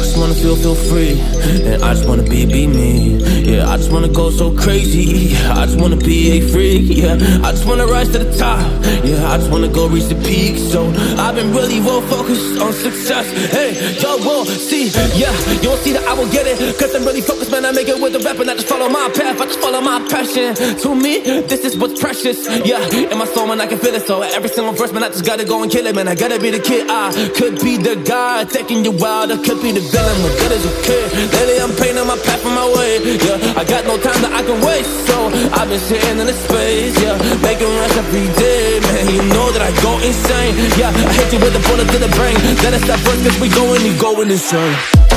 just wanna feel free, and I just wanna be me. Yeah, I just wanna go so crazy. I just wanna be a freak. Yeah, I just wanna rise to the top. Yeah, I just wanna go reach the peak. So I've been really well focused on success. Hey, y'all will see. Yeah, you won't see that I will get it, cause I'm really focused, man. I make it with the rap and I just follow my path. I just follow my passion. To me, this is what's precious. Yeah, in my soul, man, I can feel it. So every single verse, man, I just gotta go and kill it, man. I gotta be the kid. I could be the guy taking you wild. I could be the villain. What good as a kid? Lately, I'm painting my path on my way. Yeah, I got no time that I can waste. So I've been sitting in the space. Yeah, making rush every day, man. You know that I go insane. Yeah, I hit you with a bullet to the brain. Then it's that first, cause we going insane.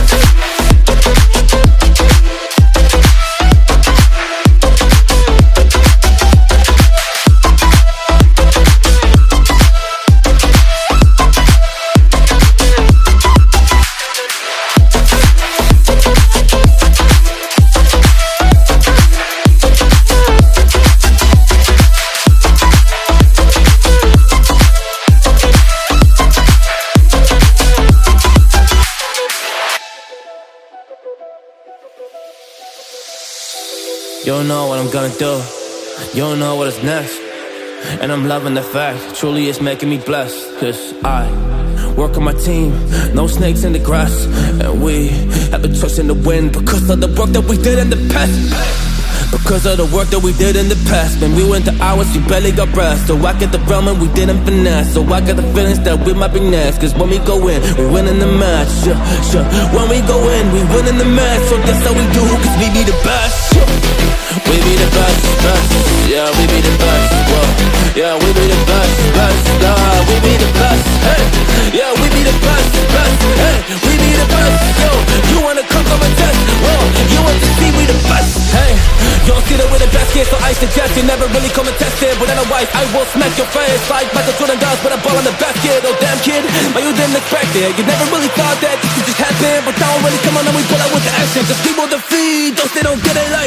You don't know what I'm gonna do. You don't know what is next. And I'm loving the fact, truly it's making me blessed. Cause I work on my team, no snakes in the grass. And we have been trusting the wind because of the work that we did in the past. Because of the work that we did in the past. Man, we went to hours, you barely got rest. So I get the realm and we didn't finesse. So I got the feelings that we might be next. Cause when we go in, we win in the match. Sure. When we go in, we win in the match. So that's how we do, cause we be the best. We be the best. Yeah, we be the best. Whoa. Yeah, we be the best. We be the best. Hey, yeah, we be the best. Hey, we be the best. Yo, you wanna come and test? Whoa, you want to see we the best? Hey, you don't see that we're the best kid, so I suggest you never really come and test it. But otherwise, I will smack your face like Michael Jordan does with a ball in the basket. Oh damn kid, but you didn't expect it. You never really thought that this could just happen. But now really come on and we pull out with the action. Cause people defeat those they don't get it like.